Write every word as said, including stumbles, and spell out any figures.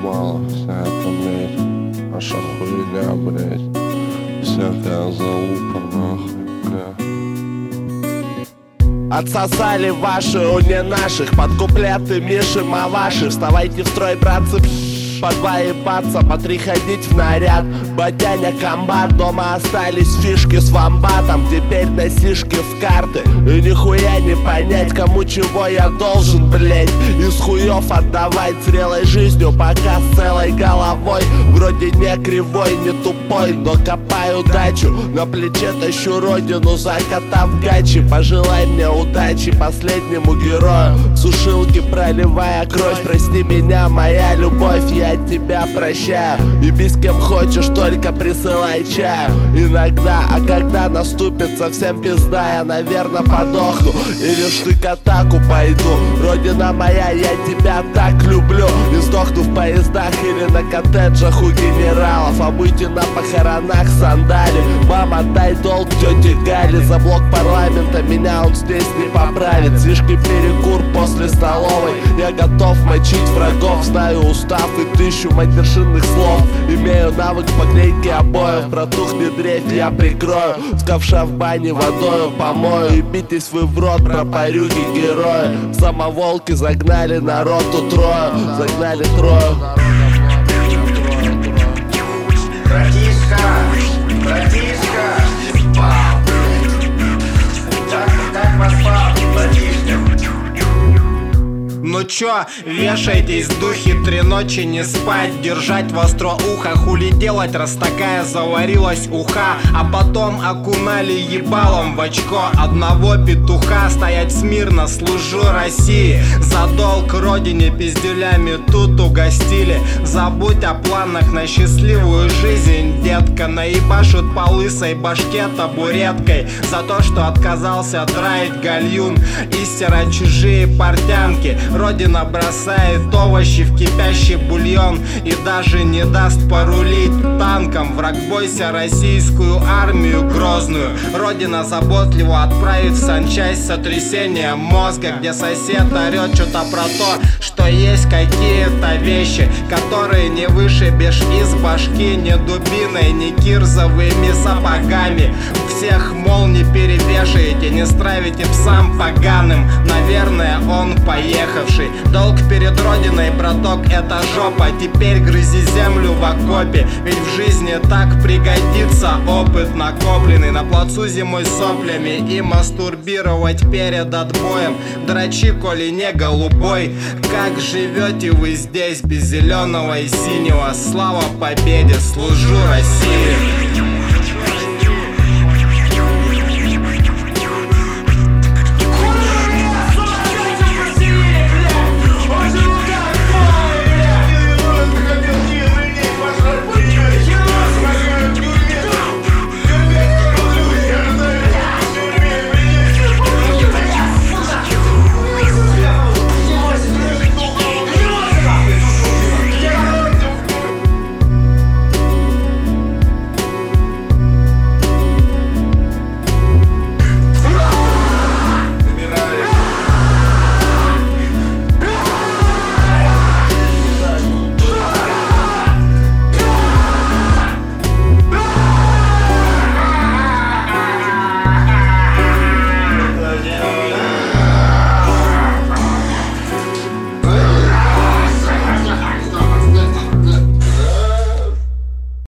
мало. Вся эта, блядь, ваша хуйня, блядь. Всякая залупа, нахуй, бля. Отсосали ваши у не наших под куплеты Миши Маваши. Вставайте в строй, братцы, по два ебаться, по три ходить в наряд. Батяня, комбат, дома остались фишки с вамбатом. Теперь носишки в карты, и нихуя не понять, кому чего я должен, блять. Из хуев отдавать зрелой жизнью, пока с целой головой. Вроде не кривой, не тупой, но копаю дачу. На плече тащу родину, закатав гачи. Пожелай мне удачи, последнему герою. Сушилки проливая кровь, прости меня, моя любовь, я тебя прощаю. И без кем хочешь, только присылай чаю. Иногда, а когда наступит совсем пизда, я, наверное, подохну или в штык-атаку пойду. Родина моя, я тебя так люблю. И сдохну в поездах или на коттеджах у генералов. А будьте на похоронах сандали. Мама, дай долг тете Гали. За блок парламента меня он здесь не поправит. Слишком перекур после столовой. Я готов мочить врагов, знаю устав и тысячу матершинных слов. Имею навык поклейки обоев. Протухнет дрейф, я прикрою. С ковша в бане водою помою. И битесь вы в рот, пропарюги герои. Самоволки загнали народу трою. Загнали трою. Братишка, братишка, как, как вас спал, братишка? Ну чё, вешайтесь, духи, три ночи не спать. Держать востро ухо, хули делать, раз такая заварилась уха. А потом окунали ебалом в очко одного петуха. Стоять смирно, служу России. За долг родине пиздюлями тут угостили. Забудь о планах на счастливую жизнь, детка. Наебашут по лысой башке табуреткой за то, что отказался драить гальюн и стирать чужие портянки. Родина бросает овощи в кипящий бульон и даже не даст порулить танком. Враг, бойся российскую армию грозную. Родина заботливо отправит в санчасть сотрясение мозга, где сосед орет что-то про то, что есть какие-то вещи, которые не вышибешь из башки ни дубиной, ни кирзовыми сапогами. Всех, мол, не перевешаете, не стравите псам поганым. Наверное, он поехавший. Долг перед родиной, браток, это жопа. Теперь грызи землю в окопе, ведь в жизни так пригодится опыт, накопленный на плацу зимой соплями. И мастурбировать перед отбоем. Дрочи, коли не голубой. Как живете вы здесь без зеленого и синего? Слава победе, служу России.